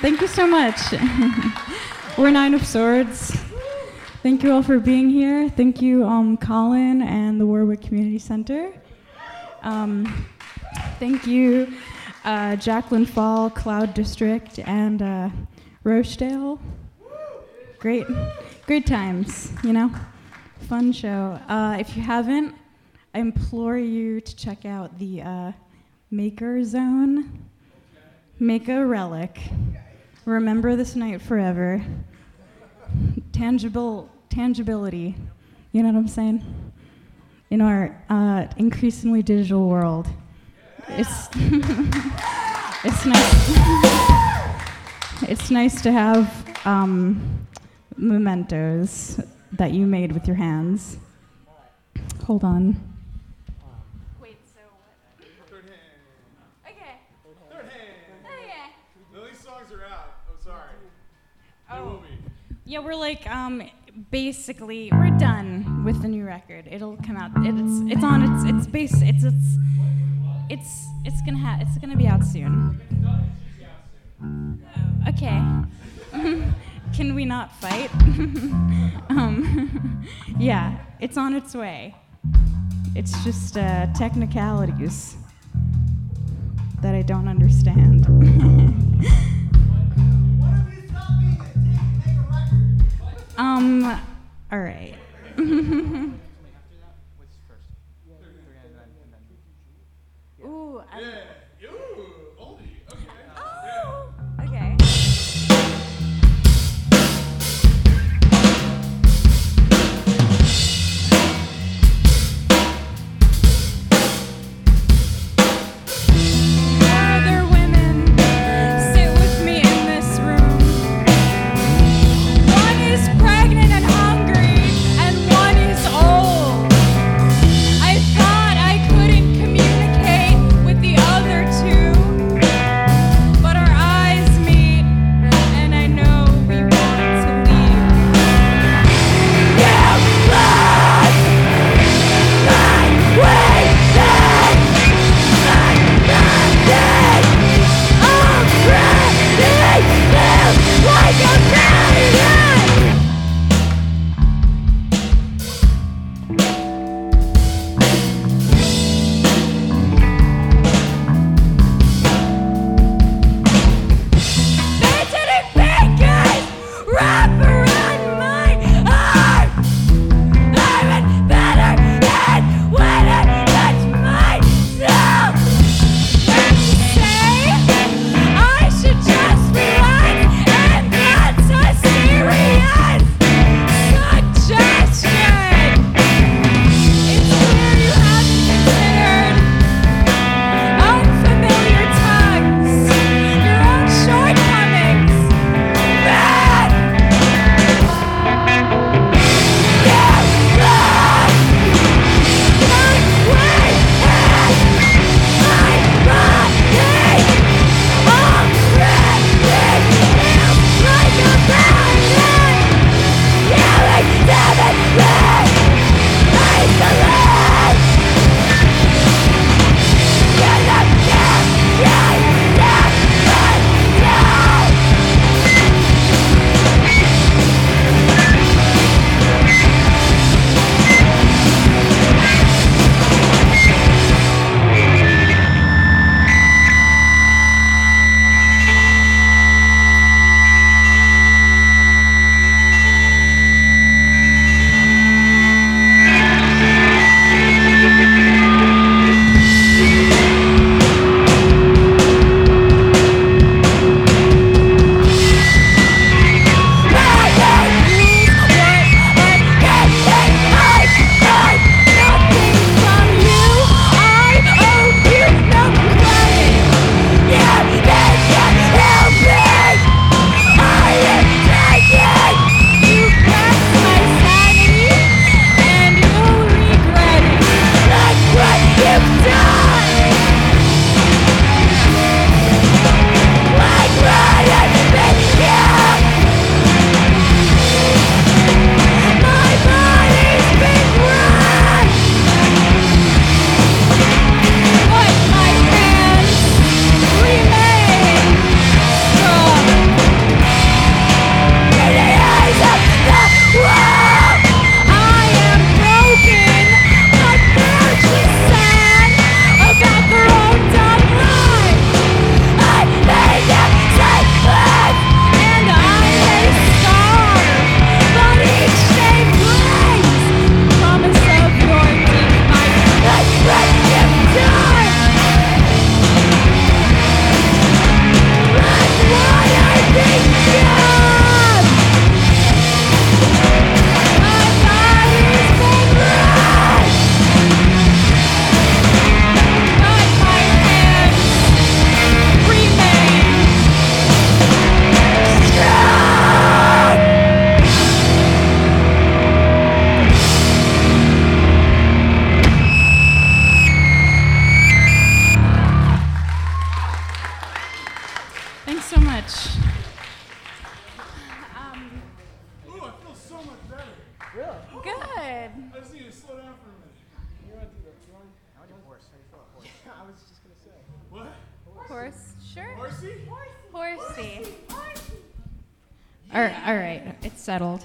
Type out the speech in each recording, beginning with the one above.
Thank you so much. We're Nine of Swords. Thank you all for being here. Thank you, Colin and the Warwick Community Center. Thank you, Jacqueline Fall, Cloud District, and Rochdale. Great times, you know? Fun show. If you haven't, I implore you to check out the Maker Zone. Make a relic. Remember this night forever. Tangibility. You know what I'm saying? In our increasingly digital world. It's it's nice. It's nice to have mementos that you made with your hands. Hold on. Wait, so what? Third hand. Okay. Third hand. Okay. No, these songs are out. I'm sorry. They will be. Yeah, we're like basically we're done with the new record. It'll come out. It's gonna be out soon. Okay. Can we not fight? Yeah, it's on its way. It's just technicalities that I don't understand. All right. Ooh, Yeah. Ooh, oldie. Okay. Oh, okay. Other women sit with me in this room. One is pregnant and hungry, and one is old. I thought I couldn't communicate with the other horse. Sure. Horsey? Horsey. All right, it's settled.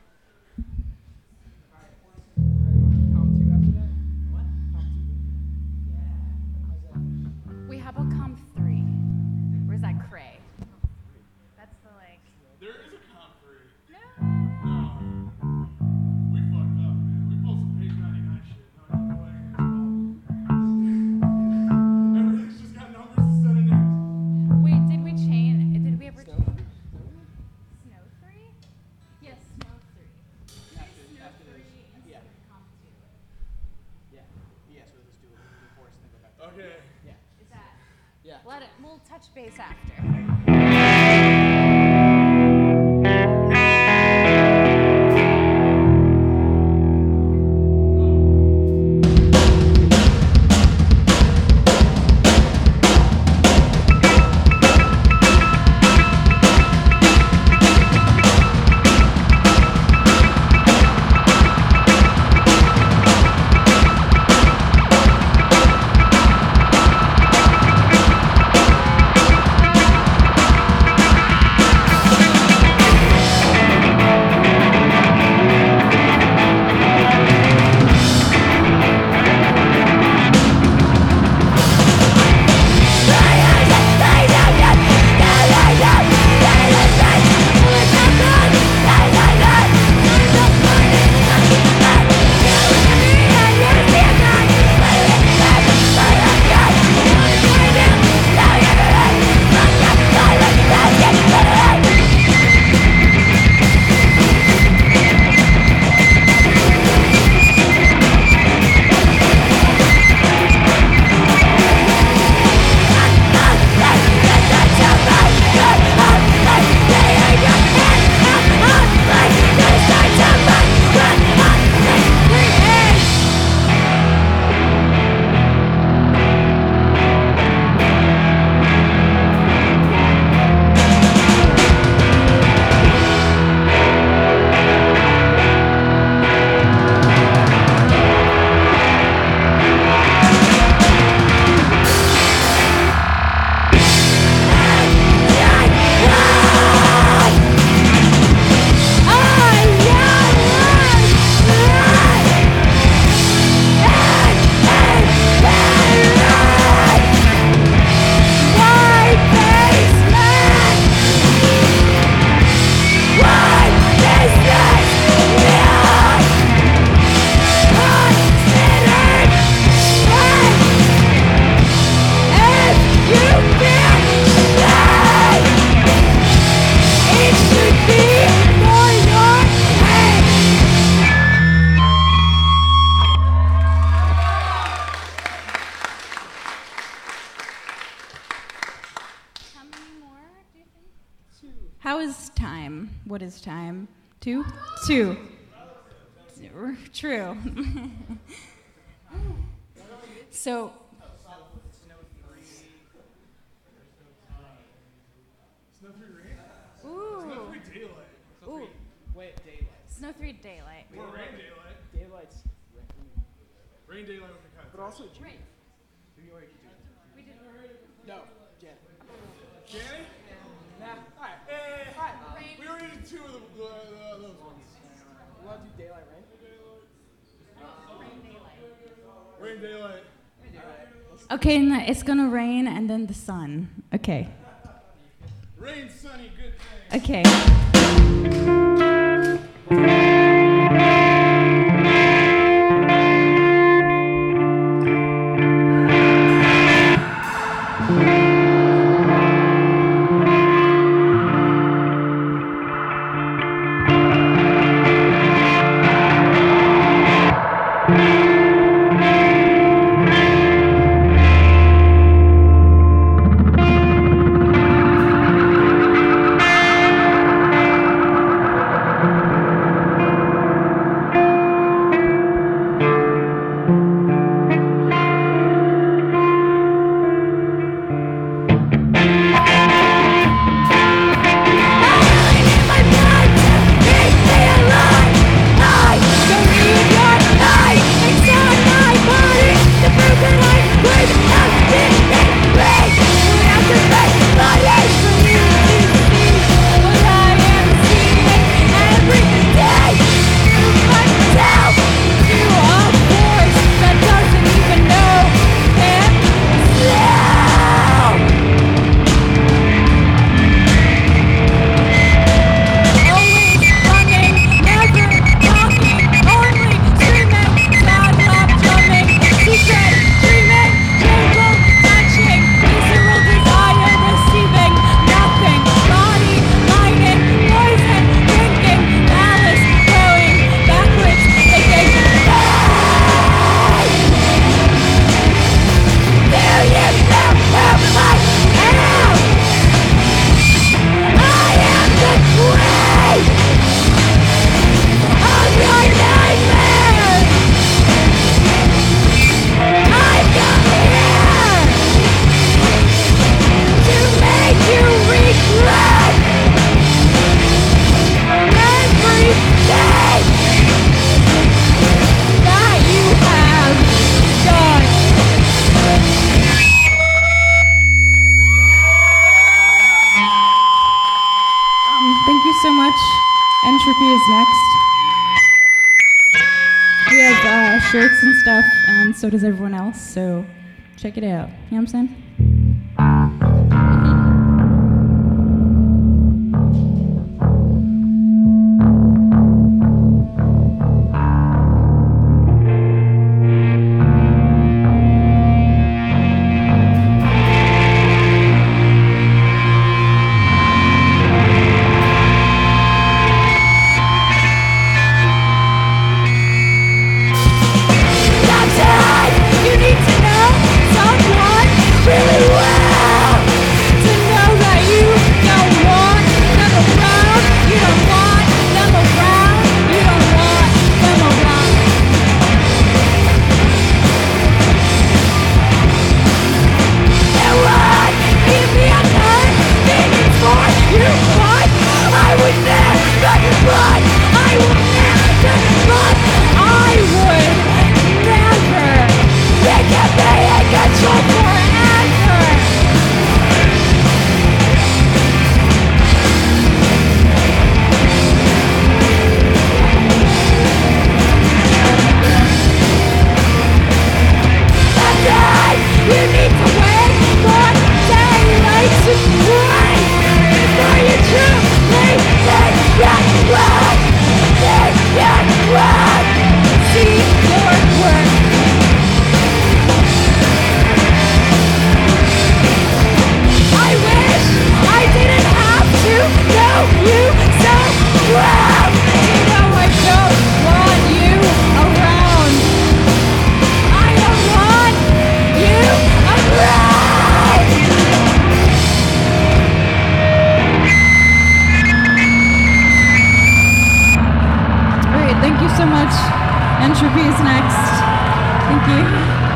We how about comp 3? Where's that cray? That's the like. There is a comp 3. No. No. We fucked up, man. We pulled some page 99 shit. No, no way. Everything's just got numbers instead of names. Wait, did we change? Did we ever change? Snow 3? Yes, Snow 3. After this. Yeah. Comp 2. Yeah. Yeah, so let's do it. The horse and then go back. Okay. Yeah. Is that? Yeah. We'll touch base after. How many more do you think? How is time? What is time? 2? 2. True. So, Snow 3 rain? Ooh. Snow 3 daylight. Ooh. Wait, daylight. Snow 3 daylight. Or rain daylight. Daylight's. Rain daylight would be kind of. But also, Right. we already did. We did. No, Jen. Jenny? Nah. Alright. Hey! Rain. We already did 2 of those ones. You want to do daylight, right? Rain daylight. Rain daylight. okay, and it's gonna rain and then the sun. Okay. Rain, sunny, good things. Okay. next. We have shirts and stuff, and so does everyone else, so check it out. You know what I'm saying? You need to know someone really well to know that you don't want them around. You don't want them around. You don't want them around. It would give me a convenience for you, but I would never run. I would never run. I would never. They can be in control forever. Someday you need to wait for daylight to break before you truly think that well, see your work. I wish I didn't have to know you so well. You know I don't want you around. I don't want you around. Great, thank you so much. Entropy is next. Thank you.